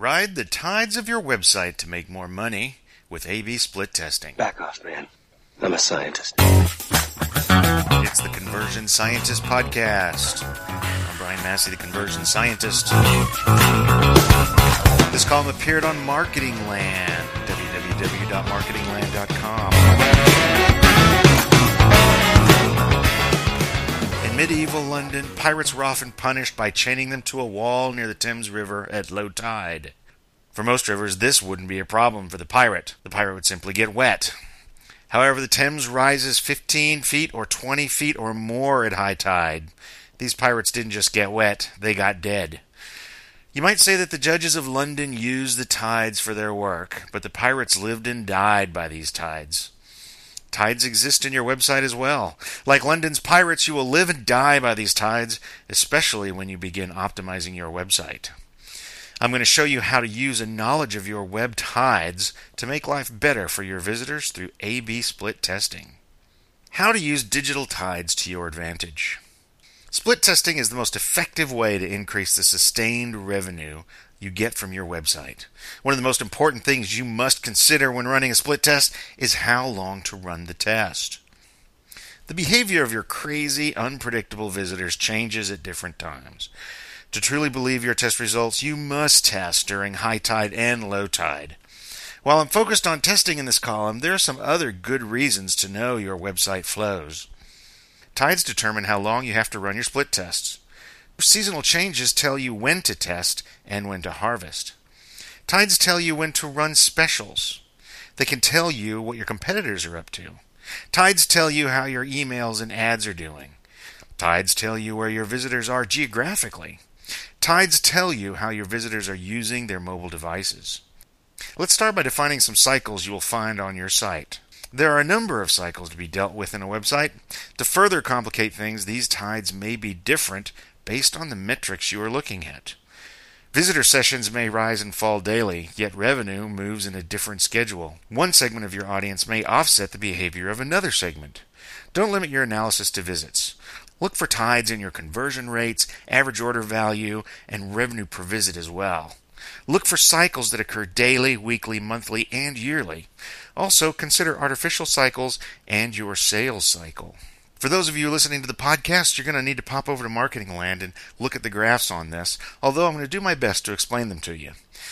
Ride the tides of your website to make more money with A/B split testing. Back off, man. I'm a scientist. It's the Conversion Scientist Podcast. I'm Brian Massey, the Conversion Scientist. This column appeared on Marketing Land, www.marketingland.com. In medieval London, pirates were often punished by chaining them to a wall near the Thames River at low tide. For most rivers, this wouldn't be a problem for the pirate. The pirate would simply get wet. However, the Thames rises 15 feet or 20 feet or more at high tide. These pirates didn't just get wet, they got dead. You might say that the judges of London used the tides for their work, but the pirates lived and died by these tides. Tides exist in your website as well. Like London's pirates, you will live and die by these tides, especially when you begin optimizing your website. I'm going to show you how to use a knowledge of your web tides to make life better for your visitors through A/B split testing. How to use digital tides to your advantage. Split testing is the most effective way to increase the sustained revenue you get from your website. One of the most important things you must consider when running a split test is how long to run the test. The behavior of your crazy, unpredictable visitors changes at different times. To truly believe your test results, you must test during high tide and low tide. While I'm focused on testing in this column, there are some other good reasons to know your website flows. Tides determine how long you have to run your split tests. Seasonal changes tell you when to test and when to harvest. Tides tell you when to run specials. They can tell you what your competitors are up to. Tides tell you how your emails and ads are doing. Tides tell you where your visitors are geographically. Tides tell you how your visitors are using their mobile devices. Let's start by defining some cycles you will find on your site. There are a number of cycles to be dealt with in a website. To further complicate things, these tides may be different based on the metrics you are looking at. Visitor sessions may rise and fall daily, yet revenue moves in a different schedule. One segment of your audience may offset the behavior of another segment. Don't limit your analysis to visits. Look for tides in your conversion rates, average order value, and revenue per visit as well. Look for cycles that occur daily, weekly, monthly, and yearly. Also, consider artificial cycles and your sales cycle. For those of you listening to the podcast, you're going to need to pop over to Marketing Land and look at the graphs on this, although I'm going to do my best to explain them to you.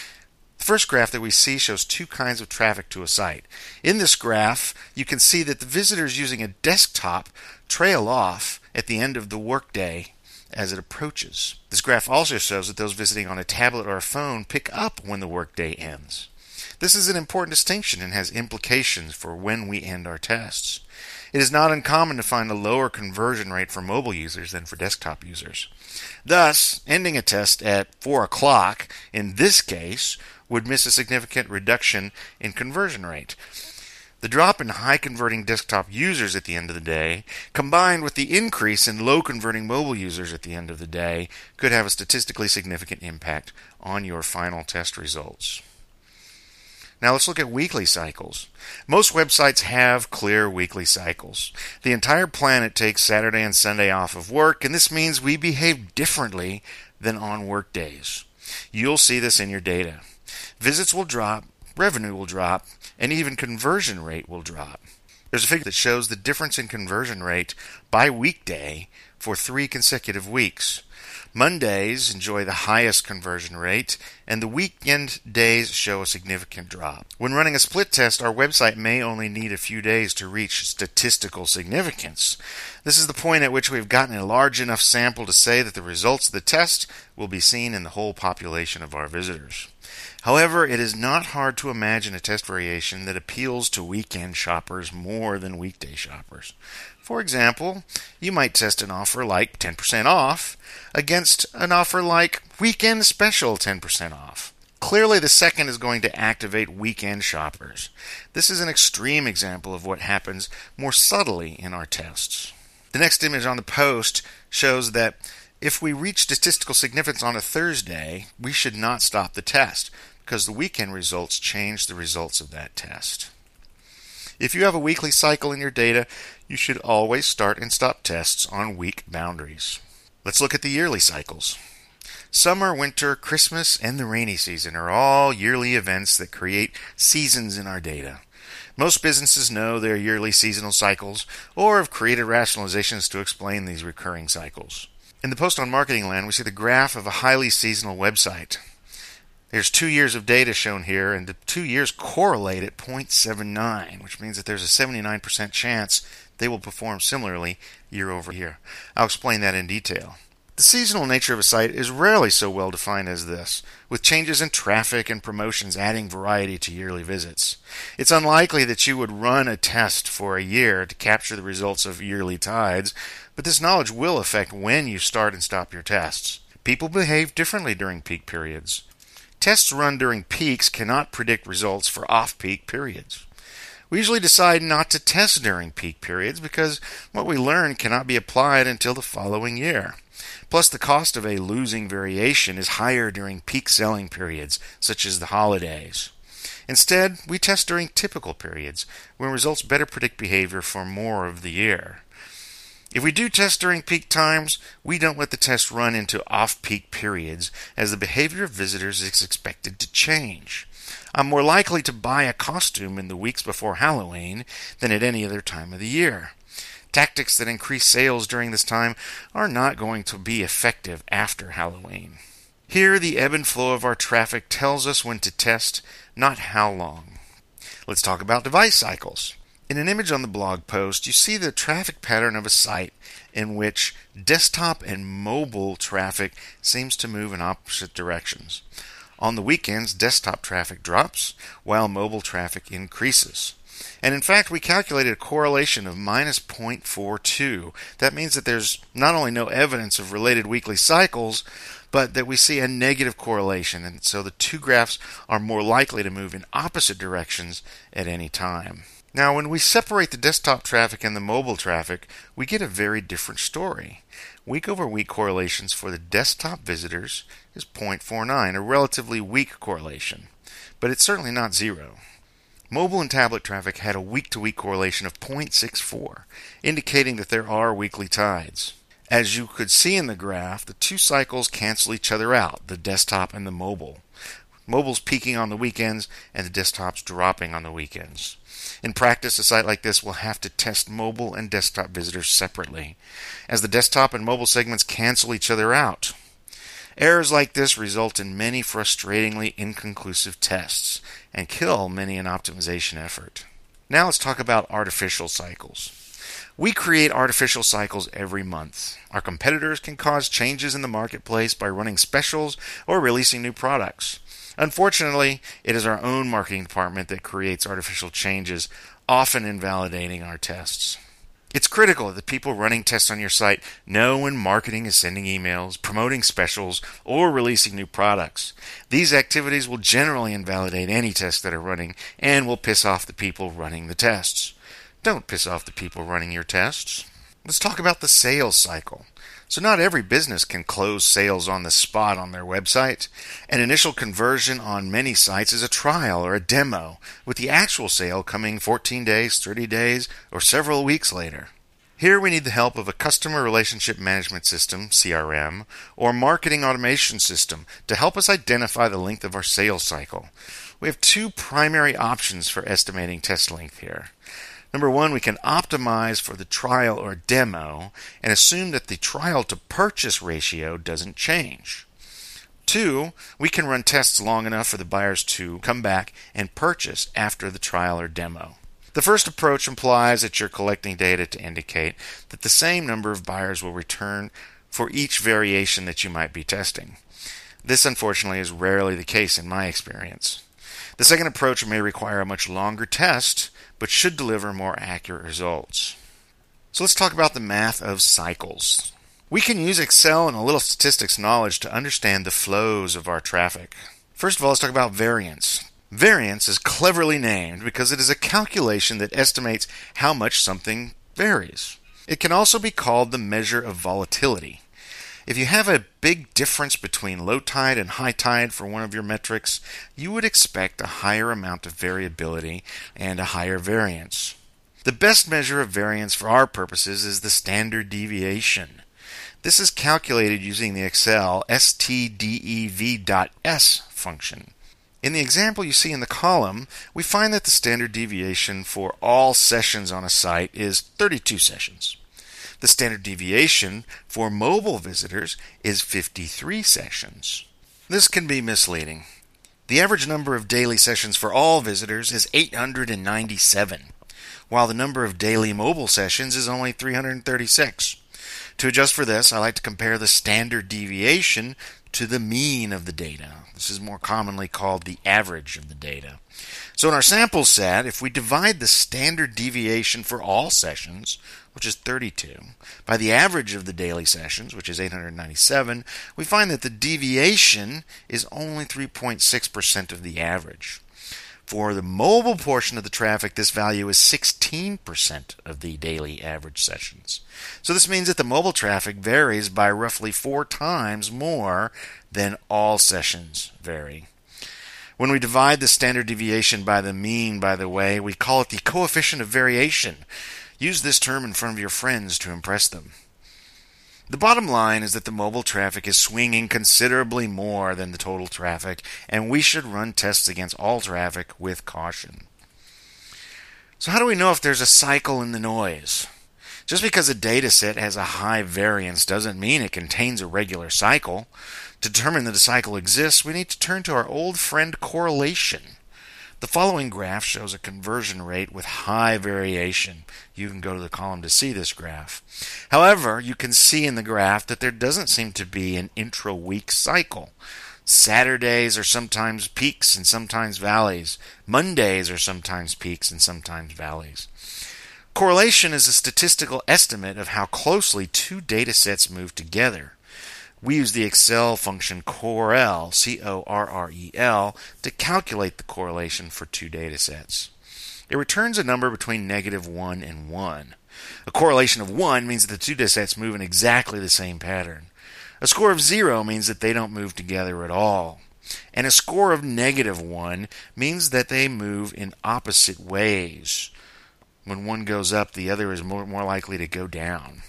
The first graph that we see shows two kinds of traffic to a site. In this graph, you can see that the visitors using a desktop trail off at the end of the workday as it approaches. This graph also shows that those visiting on a tablet or a phone pick up when the workday ends. This is an important distinction and has implications for when we end our tests. It is not uncommon to find a lower conversion rate for mobile users than for desktop users. Thus, ending a test at 4 o'clock, in this case, would miss a significant reduction in conversion rate. The drop in high-converting desktop users at the end of the day, combined with the increase in low-converting mobile users at the end of the day, could have a statistically significant impact on your final test results. Now let's look at weekly cycles. Most websites have clear weekly cycles. The entire planet takes Saturday and Sunday off of work, and this means we behave differently than on work days. You'll see this in your data. Visits will drop, revenue will drop, and even conversion rate will drop. There's a figure that shows the difference in conversion rate by weekday for 3 consecutive weeks. Mondays enjoy the highest conversion rate, and the weekend days show a significant drop. When running a split test, our website may only need a few days to reach statistical significance. This is the point at which we've gotten a large enough sample to say that the results of the test will be seen in the whole population of our visitors. However, it is not hard to imagine a test variation that appeals to weekend shoppers more than weekday shoppers. For example, you might test an offer like 10% off against an offer like weekend special 10% off. Clearly, the second is going to activate weekend shoppers. This is an extreme example of what happens more subtly in our tests. The next image on the post shows that if we reach statistical significance on a Thursday, we should not stop the test because the weekend results change the results of that test. If you have a weekly cycle in your data, you should always start and stop tests on week boundaries. Let's look at the yearly cycles. Summer, winter, Christmas, and the rainy season are all yearly events that create seasons in our data. Most businesses know their yearly seasonal cycles or have created rationalizations to explain these recurring cycles. In the Post on Marketing Land, we see the graph of a highly seasonal website. There's 2 years of data shown here, and the 2 years correlate at 0.79, which means that there's a 79% chance they will perform similarly year over year. I'll explain that in detail. The seasonal nature of a site is rarely so well defined as this, with changes in traffic and promotions adding variety to yearly visits. It's unlikely that you would run a test for a year to capture the results of yearly tides, but this knowledge will affect when you start and stop your tests. People behave differently during peak periods. Tests run during peaks cannot predict results for off-peak periods. We usually decide not to test during peak periods because what we learn cannot be applied until the following year. Plus, the cost of a losing variation is higher during peak selling periods, such as the holidays. Instead, we test during typical periods, when results better predict behavior for more of the year. If we do test during peak times, we don't let the test run into off-peak periods, as the behavior of visitors is expected to change. I'm more likely to buy a costume in the weeks before Halloween than at any other time of the year. Tactics that increase sales during this time are not going to be effective after Halloween. Here, the ebb and flow of our traffic tells us when to test, not how long. Let's talk about device cycles. In an image on the blog post, you see the traffic pattern of a site in which desktop and mobile traffic seems to move in opposite directions. On the weekends, desktop traffic drops, while mobile traffic increases. And in fact, we calculated a correlation of minus 0.42. That means that there's not only no evidence of related weekly cycles, but that we see a negative correlation. And so the two graphs are more likely to move in opposite directions at any time. Now, when we separate the desktop traffic and the mobile traffic, we get a very different story. Week-over-week correlations for the desktop visitors is 0.49, a relatively weak correlation, but it's certainly not zero. Mobile and tablet traffic had a week-to-week correlation of 0.64, indicating that there are weekly tides. As you could see in the graph, the two cycles cancel each other out, the desktop and the mobile. Mobile's peaking on the weekends, and the desktop's dropping on the weekends. In practice, a site like this will have to test mobile and desktop visitors separately, as the desktop and mobile segments cancel each other out. Errors like this result in many frustratingly inconclusive tests and kill many an optimization effort. Now let's talk about artificial cycles. We create artificial cycles every month. Our competitors can cause changes in the marketplace by running specials or releasing new products. Unfortunately, it is our own marketing department that creates artificial changes, often invalidating our tests. It's critical that the people running tests on your site know when marketing is sending emails, promoting specials, or releasing new products. These activities will generally invalidate any tests that are running and will piss off the people running the tests. Don't piss off the people running your tests. Let's talk about the sales cycle. So not every business can close sales on the spot on their website. An initial conversion on many sites is a trial or a demo, with the actual sale coming 14 days, 30 days, or several weeks later. Here we need the help of a customer relationship management system, CRM, or marketing automation system to help us identify the length of our sales cycle. We have two primary options for estimating test length here. Number one, we can optimize for the trial or demo and assume that the trial to purchase ratio doesn't change. Two, we can run tests long enough for the buyers to come back and purchase after the trial or demo. The first approach implies that you're collecting data to indicate that the same number of buyers will return for each variation that you might be testing. This, unfortunately, is rarely the case in my experience. The second approach may require a much longer test, but should deliver more accurate results. So let's talk about the math of cycles. We can use Excel and a little statistics knowledge to understand the flows of our traffic. First of all, let's talk about variance. Variance is cleverly named because it is a calculation that estimates how much something varies. It can also be called the measure of volatility. If you have a big difference between low tide and high tide for one of your metrics, you would expect a higher amount of variability and a higher variance. The best measure of variance for our purposes is the standard deviation. This is calculated using the Excel stdev.s function. In the example you see in the column, we find that the standard deviation for all sessions on a site is 32 sessions. The standard deviation for mobile visitors is 53 sessions. This can be misleading. The average number of daily sessions for all visitors is 897, while the number of daily mobile sessions is only 336. To adjust for this, I like to compare the standard deviation to the mean of the data. This is more commonly called the average of the data. So in our sample set, if we divide the standard deviation for all sessions, which is 32, by the average of the daily sessions, which is 897, we find that the deviation is only 3.6% of the average. For the mobile portion of the traffic, this value is 16% of the daily average sessions. So this means that the mobile traffic varies by roughly 4 times more than all sessions vary. When we divide the standard deviation by the mean, by the way, we call it the coefficient of variation. Use this term in front of your friends to impress them. The bottom line is that the mobile traffic is swinging considerably more than the total traffic, and we should run tests against all traffic with caution. So how do we know if there's a cycle in the noise? Just because a data set has a high variance doesn't mean it contains a regular cycle. To determine that a cycle exists, we need to turn to our old friend correlation. The following graph shows a conversion rate with high variation. You can go to the column to see this graph. However, you can see in the graph that there doesn't seem to be an intra-week cycle. Saturdays are sometimes peaks and sometimes valleys. Mondays are sometimes peaks and sometimes valleys. Correlation is a statistical estimate of how closely two data sets move together. We use the Excel function correl, C-O-R-R-E-L, to calculate the correlation for two data sets. It returns a number between -1 and 1. A correlation of 1 means that the two data sets move in exactly the same pattern. A score of 0 means that they don't move together at all. And a score of -1 means that they move in opposite ways. When one goes up, the other is more likely to go down.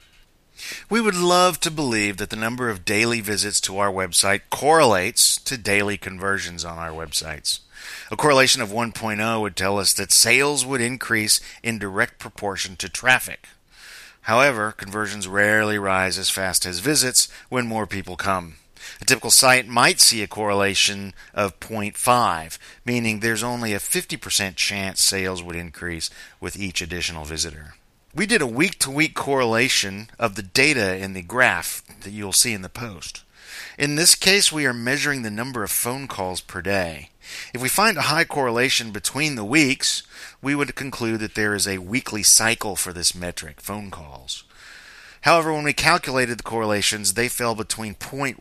We would love to believe that the number of daily visits to our website correlates to daily conversions on our websites. A correlation of 1.0 would tell us that sales would increase in direct proportion to traffic. However, conversions rarely rise as fast as visits when more people come. A typical site might see a correlation of 0.5, meaning there's only a 50% chance sales would increase with each additional visitor. We did a week-to-week correlation of the data in the graph that you'll see in the post. In this case, we are measuring the number of phone calls per day. If we find a high correlation between the weeks, we would conclude that there is a weekly cycle for this metric, phone calls. However, when we calculated the correlations, they fell between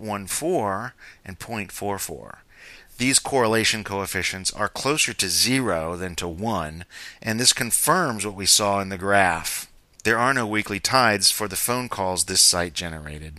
0.14 and 0.44. These correlation coefficients are closer to 0 than to 1, and this confirms what we saw in the graph. There are no weekly tides for the phone calls this site generated.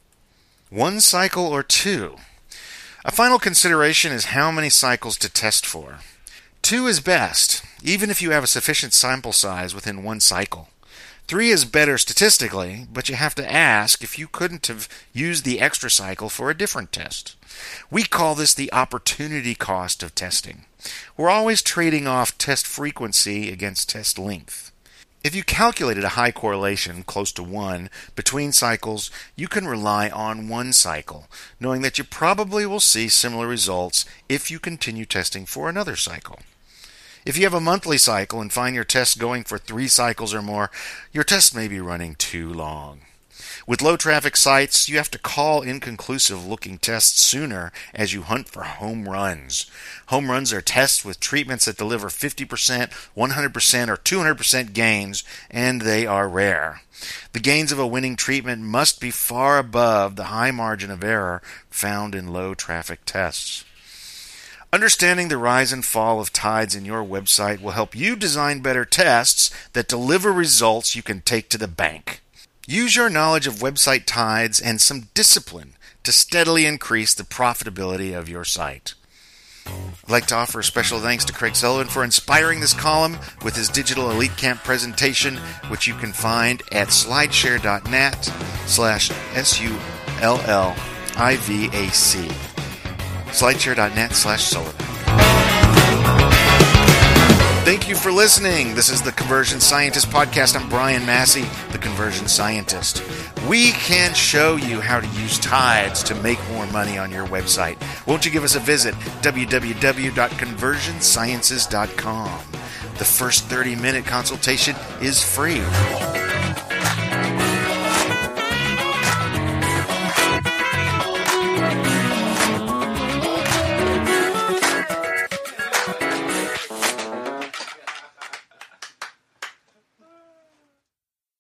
One cycle or two? A final consideration is how many cycles to test for. 2 is best, even if you have a sufficient sample size within one cycle. 3 is better statistically, but you have to ask if you couldn't have used the extra cycle for a different test. We call this the opportunity cost of testing. We're always trading off test frequency against test length. If you calculated a high correlation, close to 1, between cycles, you can rely on one cycle, knowing that you probably will see similar results if you continue testing for another cycle. If you have a monthly cycle and find your test going for 3 cycles or more, your test may be running too long. With low-traffic sites, you have to call inconclusive-looking tests sooner as you hunt for home runs. Home runs are tests with treatments that deliver 50%, 100%, or 200% gains, and they are rare. The gains of a winning treatment must be far above the high margin of error found in low-traffic tests. Understanding the rise and fall of tides in your website will help you design better tests that deliver results you can take to the bank. Use your knowledge of website tides and some discipline to steadily increase the profitability of your site. I'd like to offer a special thanks to Craig Sullivan for inspiring this column with his digital Elite Camp presentation, which you can find at slideshare.net/SULLIVAC. slideshare.net/Sullivan. Thank you for listening. This is the Conversion Scientist Podcast. I'm Brian Massey, the Conversion Scientist. We can show you how to use tides to make more money on your website. Won't you give us a visit? www.conversionsciences.com. The first 30-minute consultation is free.